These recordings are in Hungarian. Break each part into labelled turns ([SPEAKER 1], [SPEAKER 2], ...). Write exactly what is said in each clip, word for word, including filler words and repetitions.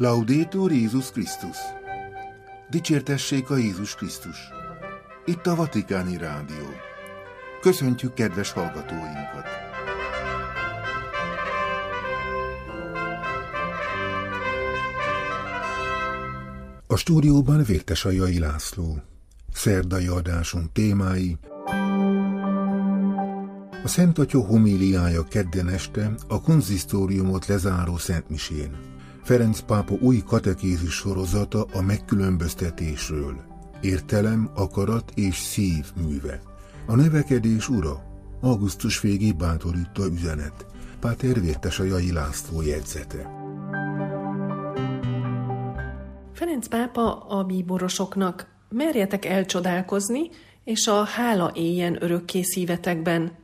[SPEAKER 1] Laudetur Jézus Krisztus! Dicsértessék a Jézus Krisztus! Itt a Vatikáni Rádió. Köszöntjük kedves hallgatóinkat! A stúdióban Vértesajai László. Szerdai adásunk témái: a Szent Atya homíliája kedden este a konzisztóriumot lezáró szentmisén. Ferenc pápa új katekézis sorozata a megkülönböztetésről. Értelem, akarat és szív műve. A növekedés ura. Augusztus végé bátorító üzenet. Páter Vértesajai László jegyzete.
[SPEAKER 2] Ferenc pápa a bíborosoknak: merjetek elcsodálkozni, és a hála éljen örökké szívetekben.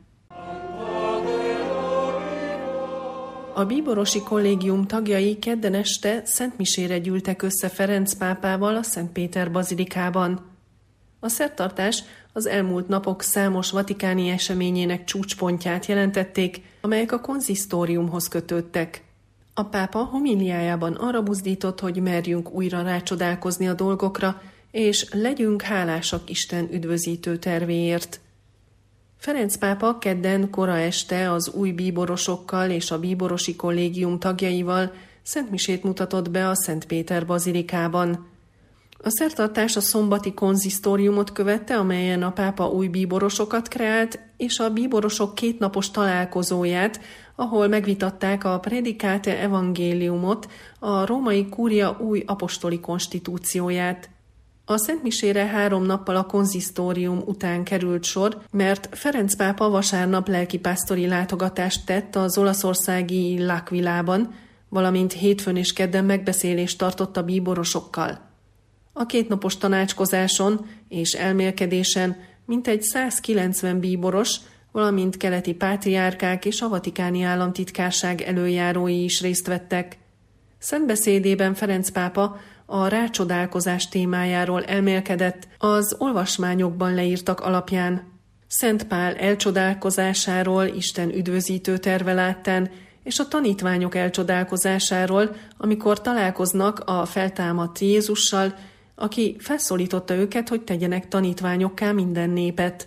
[SPEAKER 2] A bíborosi kollégium tagjai kedden este szentmisére gyűltek össze Ferenc pápával a Szent Péter bazilikában. A szertartás az elmúlt napok számos vatikáni eseményének csúcspontját jelentették, amelyek a konzisztóriumhoz kötődtek. A pápa homíliájában arra buzdított, hogy merjünk újra rácsodálkozni a dolgokra, és legyünk hálásak Isten üdvözítő tervéért. Ferenc pápa kedden kora este az új bíborosokkal és a bíborosi kollégium tagjaival szentmisét mutatott be a Szent Péter bazilikában. A szertartás a szombati konzisztóriumot követte, amelyen a pápa új bíborosokat kreált, és a bíborosok kétnapos találkozóját, ahol megvitatták a Predicate Evangeliumot, a római kúria új apostoli konstitúcióját. A szentmisére három nappal a konzisztórium után került sor, mert Ferenc pápa vasárnap lelkipásztori látogatást tett az olaszországi L'Aquilában, valamint hétfőn és kedden megbeszélést tartott a bíborosokkal. A kétnapos tanácskozáson és elmélkedésen mintegy százkilencven bíboros, valamint keleti pátriárkák és a vatikáni államtitkárság előjárói is részt vettek. Szentbeszédében Ferenc pápa a rácsodálkozás témájáról elmélkedett az olvasmányokban leírtak alapján. Szent Pál elcsodálkozásáról Isten üdvözítő terve láttán, és a tanítványok elcsodálkozásáról, amikor találkoznak a feltámadt Jézussal, aki felszólította őket, hogy tegyenek tanítványokká minden népet.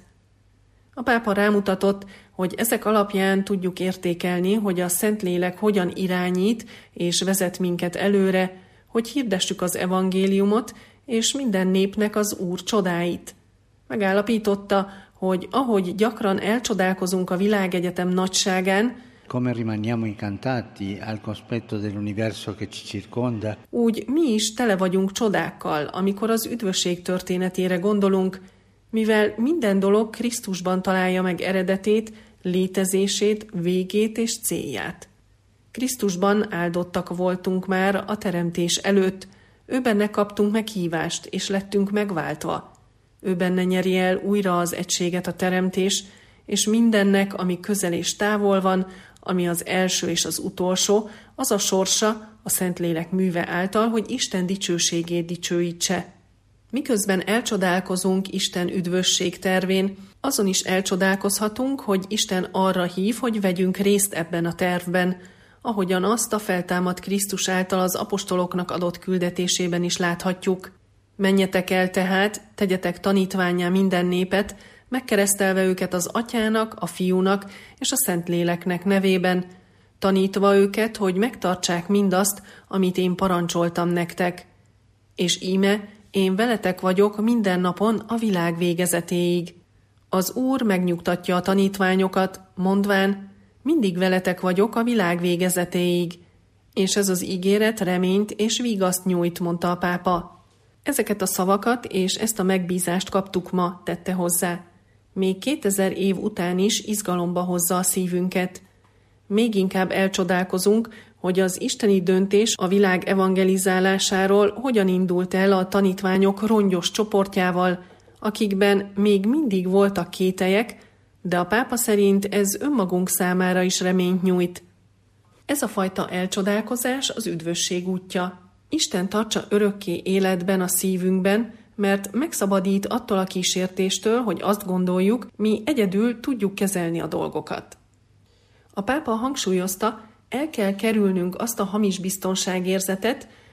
[SPEAKER 2] A pápa rámutatott, hogy ezek alapján tudjuk értékelni, hogy a Szentlélek hogyan irányít és vezet minket előre, hogy hirdessük az evangéliumot, és minden népnek az Úr csodáit. Megállapította, hogy ahogy gyakran elcsodálkozunk a világegyetem nagyságán,
[SPEAKER 3] come rimaniamo incantati al cospetto dell'universo che ci circonda,
[SPEAKER 2] úgy mi is tele vagyunk csodákkal, amikor az üdvösség történetére gondolunk, mivel minden dolog Krisztusban találja meg eredetét, létezését, végét és célját. Krisztusban áldottak voltunk már a teremtés előtt, ő benne kaptunk meghívást, és lettünk megváltva. Ő benne nyeri el újra az egységet a teremtés, és mindennek, ami közel és távol van, ami az első és az utolsó, az a sorsa a Szentlélek műve által, hogy Isten dicsőségét dicsőítse. Miközben elcsodálkozunk Isten üdvösség tervén, azon is elcsodálkozhatunk, hogy Isten arra hív, hogy vegyünk részt ebben a tervben, ahogyan azt a feltámadt Krisztus által az apostoloknak adott küldetésében is láthatjuk. Menjetek el tehát, tegyetek tanítvánnyá minden népet, megkeresztelve őket az Atyának, a Fiúnak és a Szentléleknek nevében, tanítva őket, hogy megtartsák mindazt, amit én parancsoltam nektek. És íme, én veletek vagyok minden napon a világ végezetéig. Az Úr megnyugtatja a tanítványokat, mondván, mindig veletek vagyok a világ végezetéig. És ez az ígéret reményt és vigaszt nyújt, mondta a pápa. Ezeket a szavakat és ezt a megbízást kaptuk ma, tette hozzá. Még kétezer év után is izgalomba hozza a szívünket. Még inkább elcsodálkozunk, hogy az isteni döntés a világ evangelizálásáról hogyan indult el a tanítványok rongyos csoportjával, akikben még mindig voltak kételyek, de a pápa szerint ez önmagunk számára is reményt nyújt. Ez a fajta elcsodálkozás az üdvösség útja. Isten tartsa örökké életben a szívünkben, mert megszabadít attól a kísértéstől, hogy azt gondoljuk, mi egyedül tudjuk kezelni a dolgokat. A pápa hangsúlyozta, el kell kerülnünk azt a hamis biztonságérzetet,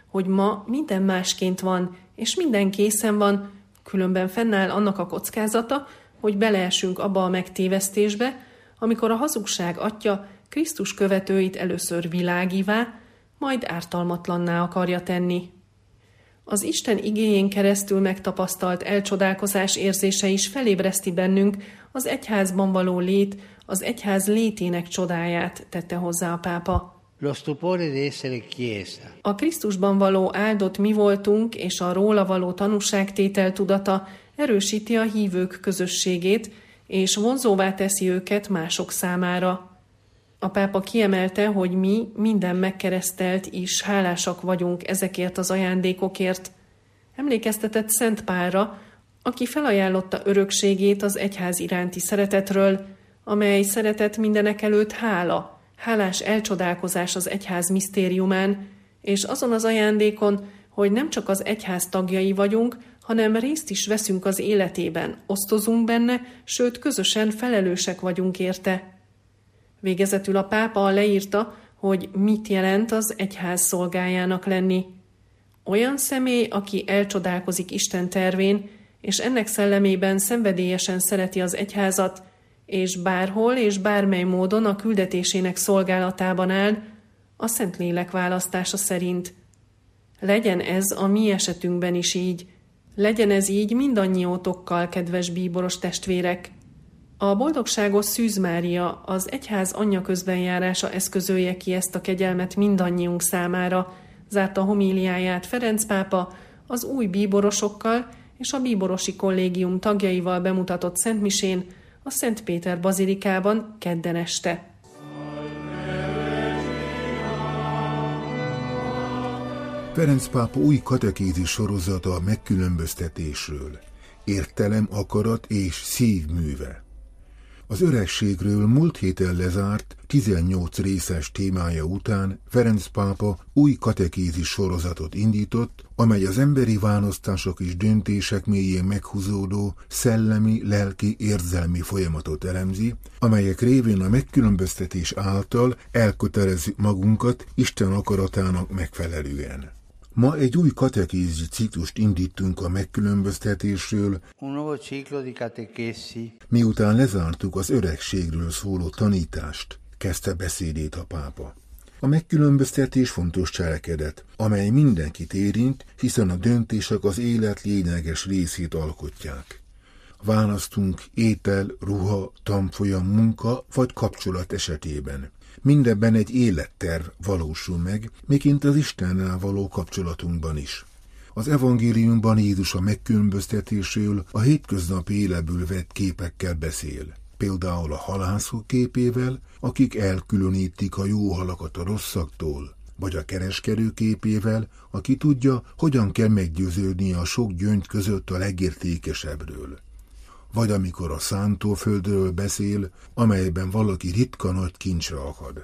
[SPEAKER 2] hogy ma minden másként van, és minden készen van, különben fennáll annak a kockázata, hogy beleesünk abba a megtévesztésbe, amikor a hazugság atya Krisztus követőit először világivá, majd ártalmatlanná akarja tenni. Az Isten igéjén keresztül megtapasztalt elcsodálkozás érzése is felébreszti bennünk az egyházban való lét, az egyház létének csodáját, tette hozzá a pápa.
[SPEAKER 3] Lo stupore di essere chiesa.
[SPEAKER 2] A Krisztusban való áldott mi voltunk és a róla való tanúságtétel tudata erősíti a hívők közösségét, és vonzóvá teszi őket mások számára. A pápa kiemelte, hogy mi, minden megkeresztelt is hálásak vagyunk ezekért az ajándékokért. Emlékeztetett Szent Pálra, aki felajánlotta örökségét az egyház iránti szeretetről, amely szeretet mindenekelőtt hála, hálás elcsodálkozás az egyház misztériumán, és azon az ajándékon, hogy nem csak az egyház tagjai vagyunk, hanem részt is veszünk az életében, osztozunk benne, sőt közösen felelősek vagyunk érte. Végezetül a pápa leírta, hogy mit jelent az egyház szolgájának lenni. Olyan személy, aki elcsodálkozik Isten tervén, és ennek szellemében szenvedélyesen szereti az egyházat, és bárhol és bármely módon a küldetésének szolgálatában áll, a Szentlélek választása szerint. Legyen ez a mi esetünkben is így. Legyen ez így mindannyiótokkal, kedves bíboros testvérek. A boldogságos Szűz Mária, az egyház anyja közbenjárása eszközölje ki ezt a kegyelmet mindannyiunk számára, zárta homíliáját Ferenc pápa az új bíborosokkal és a bíborosi kollégium tagjaival bemutatott szentmisén a Szent Péter bazilikában kedden este.
[SPEAKER 1] Ferenc pápa új katekézis sorozata a megkülönböztetésről. Értelem, akarat és szívműve. Az öregségről múlt héten lezárt tizennyolc részes témája után Ferenc pápa új katekézis sorozatot indított, amely az emberi választások és döntések mélyén meghúzódó szellemi, lelki, érzelmi folyamatot elemzi, amelyek révén a megkülönböztetés által elkötelezzük magunkat Isten akaratának megfelelően. Ma egy új katekézi ciklust indítunk a megkülönböztetésről,
[SPEAKER 3] Un nuovo ciclo di catechesi.
[SPEAKER 1] Miután lezártuk az öregségről szóló tanítást, kezdte beszédét a pápa. A megkülönböztetés fontos cselekedet, amely mindenkit érint, hiszen a döntések az élet lényeges részét alkotják. Választunk étel, ruha, tanfolyam, munka vagy kapcsolat esetében. Mindebben egy életterv valósul meg, miként az Istennel való kapcsolatunkban is. Az evangéliumban Jézus a megkülönböztetésről a hétköznapi életből vett képekkel beszél. Például a halászok képével, akik elkülönítik a jó halakat a rosszaktól, vagy a kereskedő képével, aki tudja, hogyan kell meggyőződnie a sok gyöngy között a legértékesebbről. Vagy amikor a szántóföldről beszél, amelyben valaki ritka nagy kincsre akad.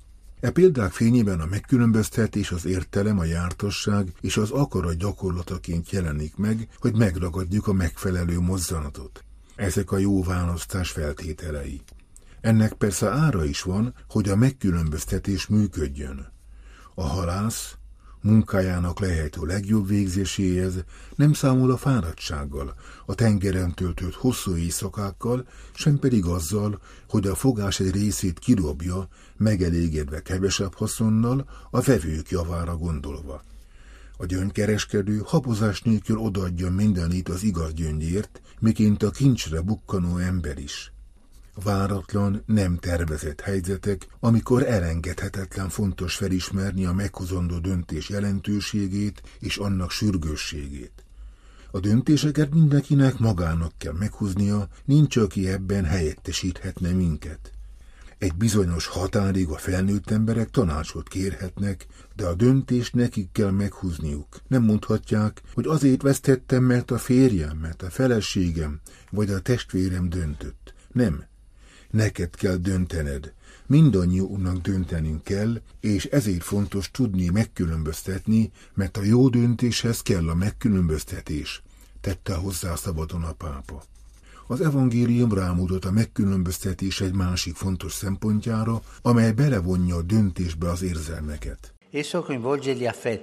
[SPEAKER 1] E példák fényében a megkülönböztetés, az értelem, a jártasság és az akarat gyakorlataként jelenik meg, hogy megragadjuk a megfelelő mozzanatot. Ezek a jó választás feltételei. Ennek persze ára is van, hogy a megkülönböztetés működjön. A halász munkájának lehető legjobb végzéséhez nem számol a fáradtsággal, a tengeren töltött hosszú éjszakákkal, sem pedig azzal, hogy a fogás egy részét kidobja, megelégedve kevesebb haszonnal, a vevők javára gondolva. A gyöngykereskedő habozás nélkül odaadja mindenit az igaz gyöngyért, miként a kincsre bukkanó ember is. Váratlan, nem tervezett helyzetek, amikor elengedhetetlen fontos felismerni a meghozandó döntés jelentőségét és annak sürgősségét. A döntéseket mindenkinek magának kell meghoznia, nincs, aki ebben helyettesíthetne minket. Egy bizonyos határig a felnőtt emberek tanácsot kérhetnek, de a döntést nekik kell meghozniuk. Nem mondhatják, hogy azért vesztettem, mert a férjem, mert a feleségem vagy a testvérem döntött. Nem. Neked kell döntened. Mindannyiunknak döntenünk kell, és ezért fontos tudni megkülönböztetni, mert a jó döntéshez kell a megkülönböztetés, tette hozzá szabadon a pápa. Az evangélium rámutat a megkülönböztetés egy másik fontos szempontjára, amely belevonja a döntésbe az érzelmeket.
[SPEAKER 3] Esso coinvolge gli affetti.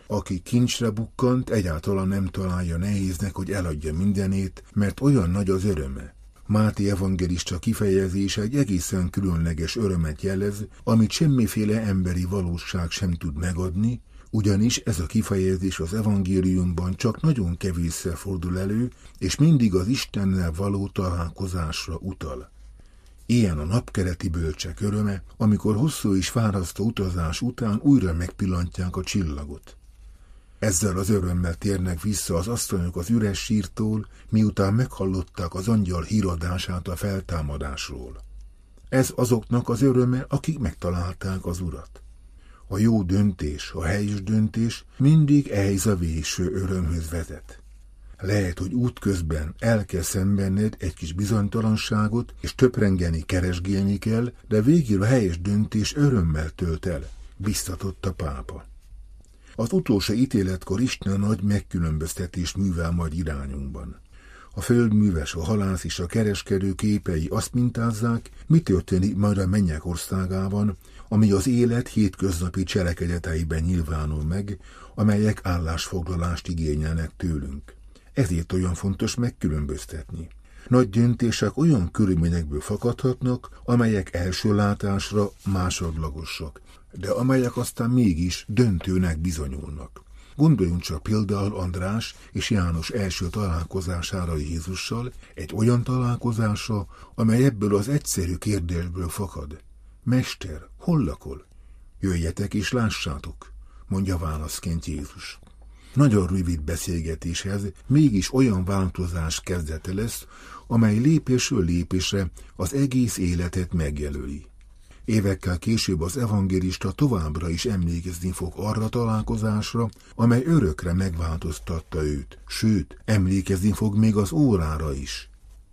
[SPEAKER 1] Aki kincsre bukkant, egyáltalán nem találja nehéznek, hogy eladja mindenét, mert olyan nagy az öröme. Máté evangélista kifejezése egy egészen különleges örömet jelez, amit semmiféle emberi valóság sem tud megadni, ugyanis ez a kifejezés az evangéliumban csak nagyon kevésszer fordul elő, és mindig az Istennel való találkozásra utal. Ilyen a napkeleti bölcsek öröme, amikor hosszú és fárasztó utazás után újra megpillantják a csillagot. Ezzel az örömmel térnek vissza az asszonyok az üres sírtól, miután meghallották az angyal híradását a feltámadásról. Ez azoknak az öröme, akik megtalálták az Urat. A jó döntés, a helyes döntés mindig ehhez a végső örömhöz vezet. Lehet, hogy útközben el kell szenvedned egy kis bizonytalanságot, és töprengeni, keresgélni kell, de végül a helyes döntés örömmel tölt el, biztatott a pápa. Az utolsó ítéletkor Isten nagy megkülönböztetés művel majd irányunkban. A földműves, a halász és a kereskedő képei azt mintázzák, mi történik majd a mennyek országában, ami az élet hétköznapi cselekedeteiben nyilvánul meg, amelyek állásfoglalást igényelnek tőlünk. Ezért olyan fontos megkülönböztetni. Nagy döntések olyan körülményekből fakadhatnak, amelyek első látásra másodlagosak, de amelyek aztán mégis döntőnek bizonyulnak. Gondoljunk csak például András és János első találkozására Jézussal, egy olyan találkozásra, amely ebből az egyszerű kérdésből fakad. Mester, hol lakol? Jöjjetek és lássátok, mondja válaszként Jézus. Nagyon rövid beszélgetéshez mégis olyan változás kezdete lesz, amely lépésről lépésre az egész életet megjelöli. Évekkel később az evangélista továbbra is emlékezni fog arra találkozásra, amely örökre megváltoztatta őt, sőt, emlékezni fog még az órára is.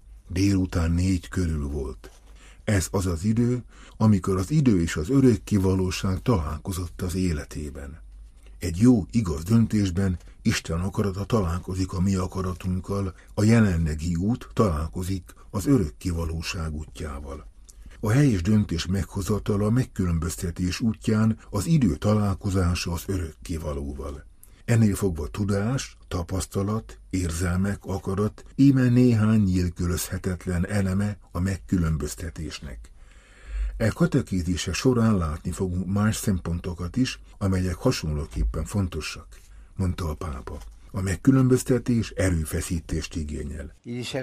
[SPEAKER 1] Délután négy körül volt. Ez az az idő, amikor az idő és az örökké valóság találkozott az életében. Egy jó, igaz döntésben Isten akarata találkozik a mi akaratunkkal, a jelenlegi út találkozik az örökké valóság útjával. A helyes döntés meghozatala a megkülönböztetés útján az idő találkozása az örökké valóval. Ennél fogva tudás, tapasztalat, érzelmek, akarat, íme néhány nélkülözhetetlen eleme a megkülönböztetésnek. E katekézise során látni fogunk más szempontokat is, amelyek hasonlóképpen fontosak, mondta a pápa. A megkülönböztetés erőfeszítést igényel.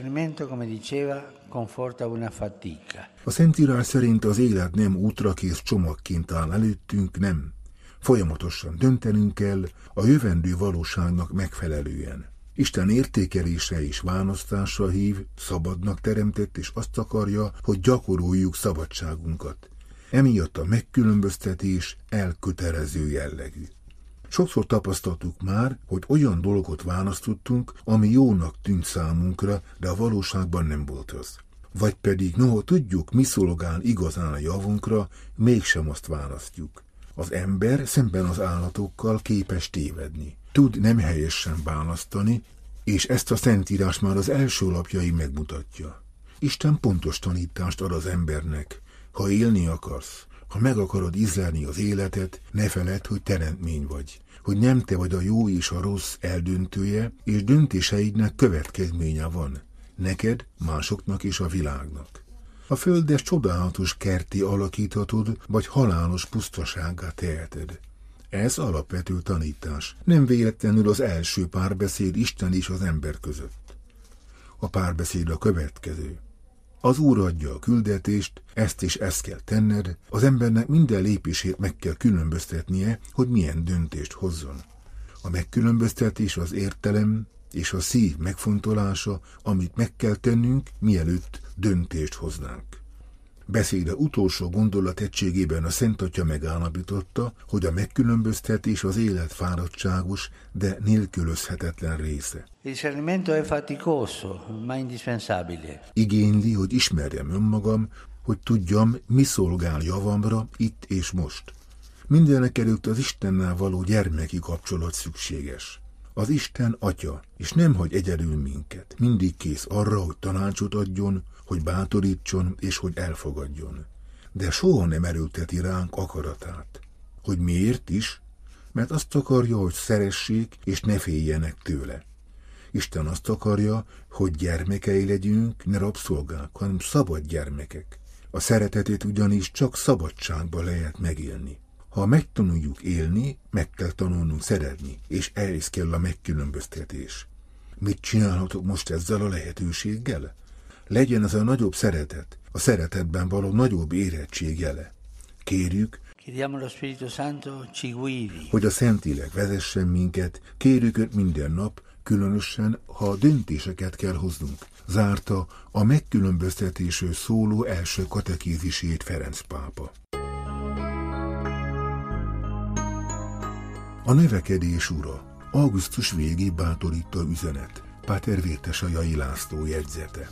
[SPEAKER 1] A Szentírás szerint az élet nem útrakész csomagként áll előttünk, nem. Folyamatosan döntenünk kell a jövendő valóságnak megfelelően. Isten értékelése és választásra hív, szabadnak teremtett, és azt akarja, hogy gyakoroljuk szabadságunkat. Emiatt a megkülönböztetés elkötelező jellegű. Sokszor tapasztaltuk már, hogy olyan dolgot választottunk, ami jónak tűnt számunkra, de a valóságban nem volt az. Vagy pedig, noha tudjuk, mi szolgál igazán a javunkra, mégsem azt választjuk. Az ember szemben az állatokkal képes tévedni. Tud nem helyesen választani, és ezt a Szentírás már az első lapjai megmutatja. Isten pontos tanítást ad az embernek. Ha élni akarsz, ha meg akarod ízlelni az életet, ne feledd, hogy teremtmény vagy, hogy nem te vagy a jó és a rossz eldöntője, és döntéseidnek következménye van, neked, másoknak és a világnak. A földet csodálatos kertté alakíthatod, vagy halálos pusztasággá teheted. Ez alapvető tanítás, nem véletlenül az első párbeszéd Isten és az ember között. A párbeszéd a következő. Az Úr adja a küldetést, ezt és ezt kell tenned, az embernek minden lépését meg kell különböztetnie, hogy milyen döntést hozzon. A megkülönböztetés az értelem és a szív megfontolása, amit meg kell tennünk, mielőtt döntést hoznánk. Beszéde utolsó gondolat egységében a Szent Atya megállapította, hogy a megkülönböztetés az élet fáradtságos, de nélkülözhetetlen része. Igényli, hogy ismerjem önmagam, hogy tudjam, mi szolgál javamra itt és most. Mindenek előtt az Istennel való gyermeki kapcsolat szükséges. Az Isten Atya, és nem hagy egyedül minket, mindig kész arra, hogy tanácsot adjon, hogy bátorítson és hogy elfogadjon. De soha nem erőlteti ránk akaratát. Hogy miért is? mert azt akarja, hogy szeressék, és ne féljenek tőle. Isten azt akarja, hogy gyermekei legyünk, ne rabszolgák, hanem szabad gyermekek. A szeretetét ugyanis csak szabadságban lehet megélni. Ha megtanuljuk élni, meg kell tanulnunk szeretni, és ehhez kell a megkülönböztetés. Mit csinálhatok most ezzel a lehetőséggel? Legyen ez a nagyobb szeretet, a szeretetben való nagyobb érettség jele. Kérjük, hogy a Szentlélek vezessen minket, kérjük őt minden nap, különösen, ha döntéseket kell hoznunk. Zárta a megkülönböztetésről szóló első katekézisét Ferenc pápa. A növekedés ura. Augusztus végé bátorító üzenet. Páter Vértesajai László jegyzete.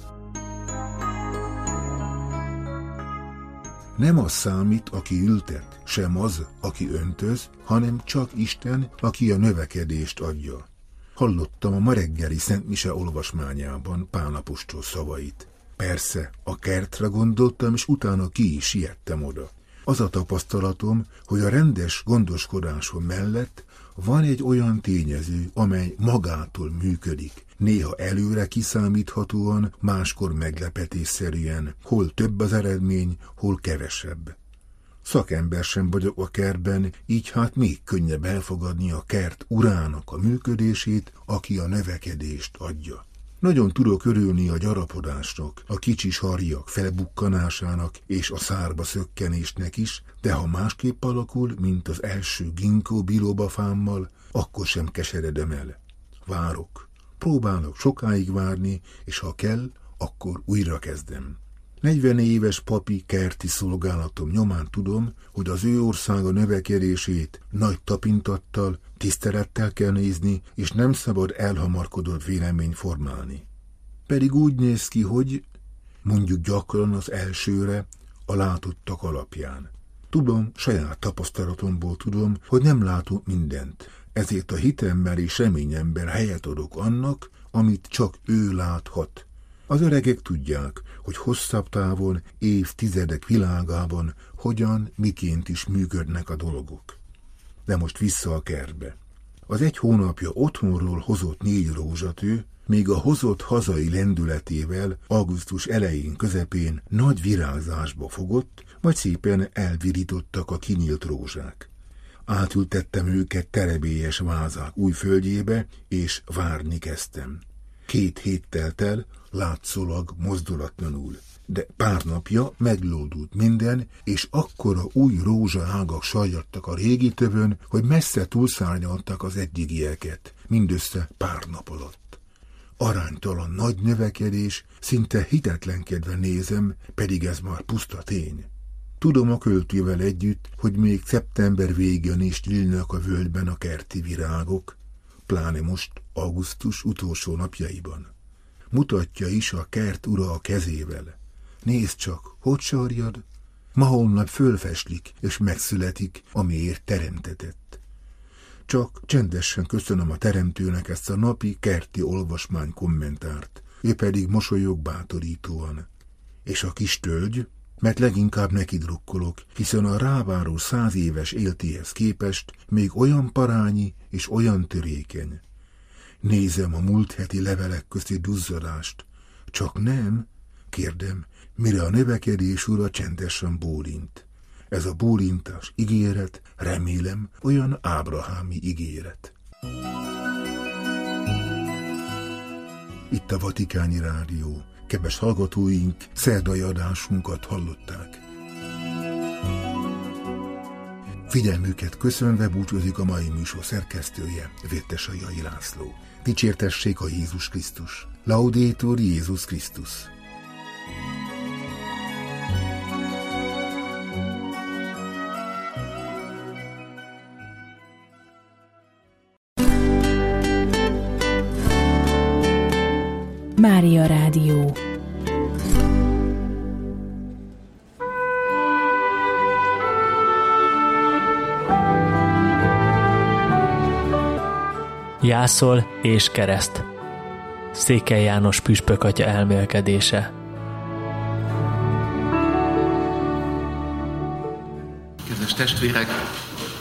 [SPEAKER 1] Nem az számít, aki ültet, sem az, aki öntöz, hanem csak Isten, aki a növekedést adja. Hallottam a ma reggeli Szent Mise olvasmányában Pál apostol szavait. Persze, a kertre gondoltam, és utána ki is siettem oda. Az a tapasztalatom, hogy a rendes gondoskodáson mellett van egy olyan tényező, amely magától működik, néha előre kiszámíthatóan, máskor meglepetésszerűen, hol több az eredmény, hol kevesebb. Szakember sem vagyok a kertben, így hát még könnyebb elfogadni a kert urának a működését, aki a növekedést adja. Nagyon tudok örülni a gyarapodásnak, a kicsis harjak felbukkanásának és a szárba szökkenésnek is, de ha másképp alakul, mint az első ginkgo biloba fámmal, akkor sem keseredem el. Várok, próbálok sokáig várni, és ha kell, akkor újra kezdem. negyven éves papi kerti szolgálatom nyomán tudom, hogy az ő országa növekedését nagy tapintattal, tisztelettel kell nézni, és nem szabad elhamarkodott vélemény formálni. Pedig úgy néz ki, hogy mondjuk gyakran az elsőre a látottak alapján. Tudom, saját tapasztalatomból tudom, hogy nem látunk mindent, ezért a hitemben és reményemben helyet adok annak, amit csak ő láthat. Az öregek tudják, hogy hosszabb távon, évtizedek világában hogyan, miként is működnek a dolgok. De most vissza a kertbe. Az egy hónapja otthonról hozott négy rózsatő, még a hozott hazai lendületével augusztus elején, közepén nagy virágzásba fogott, majd szépen elvirítottak a kinyílt rózsák. Átültettem őket terebélyes vázák új földjébe, és várni kezdtem. Két hét telt el, látszólag mozdulatlanul, de pár napja meglódult minden, és akkora új rózsaágak sajjadtak a régi tövön, hogy messze túlszárnyaltak az eddigieket, mindössze pár nap alatt. Aránytalan nagy növekedés, szinte hitetlenkedve nézem, pedig ez már puszta tény. Tudom a költővel együtt, hogy még szeptember végén is nyílnak a völgyben a kerti virágok, pláne most augusztus utolsó napjaiban. Mutatja is a kert ura a kezével. Nézd csak, hogy sarjad? Ma holnap fölfeslik, és megszületik, amiért teremtetett. Csak csendesen köszönöm a teremtőnek ezt a napi kerti olvasmány kommentárt, ő pedig mosolyog bátorítóan. És a kis tölgy, mert leginkább neki drukkolok, hiszen a ráváró száz éves éltéhez képest még olyan parányi és olyan törékeny. Nézem a múlt heti levelek közti duzzadást. Csak nem, kérdem, mire a növekedés ura csendesen bólint. Ez a bólintás ígéret, remélem, olyan ábrahámi ígéret. Itt a Vatikáni Rádió. Kedves hallgatóink, szerdai adásunkat hallották. Figyelmüket köszönve búcsúzik a mai műsor szerkesztője, Vértesajai László. Dicsértessék a Jézus Krisztus. Laudetur Jézus Krisztus.
[SPEAKER 4] Mária Rádió.
[SPEAKER 5] Jászol és kereszt. Székely János püspök atya elmélkedése.
[SPEAKER 6] Kedves testvérek,